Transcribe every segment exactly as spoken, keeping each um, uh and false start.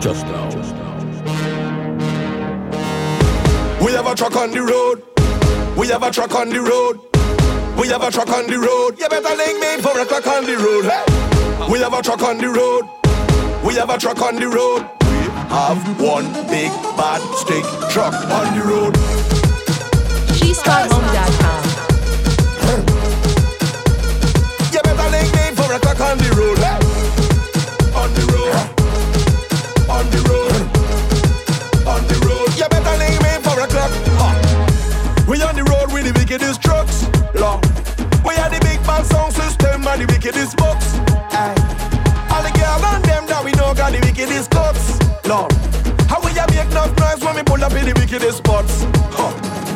Just now. We have a truck on the road. We have a truck on the road. We have a truck on the road. You better link me for a truck on the road. Hey. We have a truck on the road. We have a truck on the road. We have one big bad stick truck on the road. G Spot Home dot com. You better link me for a truck on the road. Hey. On the road. On the road. On the road. You better link me for a truck. Huh. We on the road with the wickedest trucks. Long. We are the big band sound system and the wickedest box. Aye. All the girls and them that we know got the wickedest cuts. Long. How we a make enough noise when we pull up in the wickedest spots. Huh.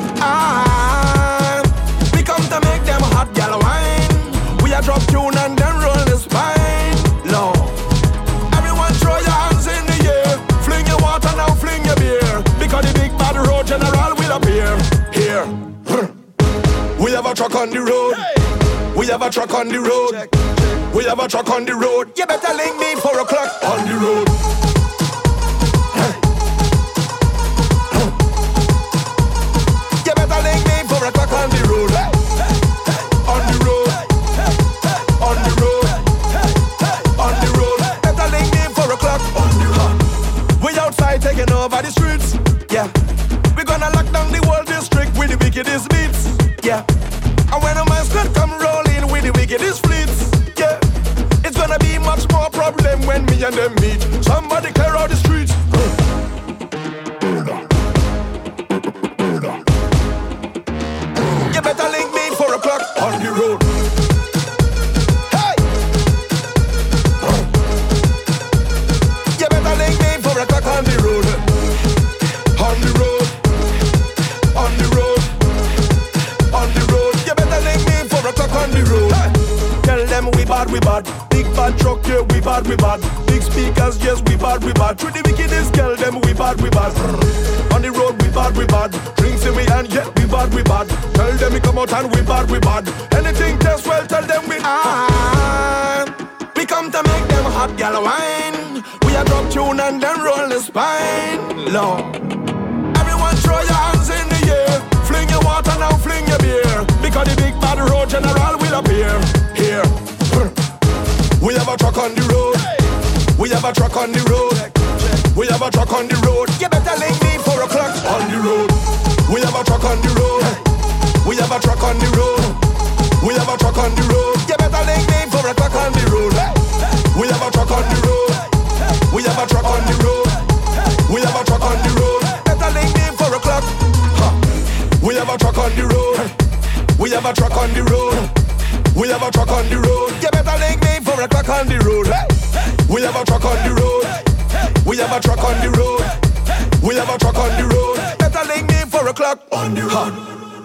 Ah, we come to make them hot gal wine. We a drop tune and then roll the spine. Long. Everyone throw your hands in the air. Fling your water now, fling your beer. Because the big bad road general will appear. Here. We have a truck on the road. Hey. We have a truck on the road. Check, check. We have a truck on the road. You better link me four o'clock on the road. Hey. You better link me four o'clock on the road. Hey. Hey. On the road. Hey. Hey. On the road. Hey. Hey. On the road. Better link me four o'clock on the road. We outside taking over the streets. Yeah. We gonna lock down the whole district with the wickedest beats. Yeah. And when a man's gonna come rolling with the wickedest fleets, yeah, it's gonna be much more problem when me and them meet. Somebody clear out the streets. You better link me four o'clock on the road. Hey! You better link me four o'clock on the road. On the road. On the road. On the road. You better link me four o'clock on the road. Hey. Tell them we bad, we bad. Big bad truck, yeah, we bad, we bad. Big speakers, yes, we bad, we bad. Through the wickedest, tell them we bad, we bad. On the road, we bad, we bad. Drinks in me hand, yeah, we bad, we bad. Tell them we come out and we bad, we bad. Anything test well, tell them we ah. We come to make them hot gal wine. We a drop tune and then roll the spine. Lord. Everyone throw your hands in the air. Fling your water now, fling your beer. Because the big bad road general will appear. Here. We have a truck on the road. We have a truck on the road. We have a truck on the road. You better link me four o'clock on the road. We have a truck on the road. We have a truck on the road. We have a truck on the road. You better link me four o'clock on the road. We have a truck on the road. We have a truck on the road. We have a truck on the road. Better link me four o'clock. Huh. We have a truck on the road. We have a truck on the road. We have a truck on the road. You better link me four o'clock on the road. We have a truck on the road. We have a truck on the road. We have a truck on the road. Better link me four o'clock on the road.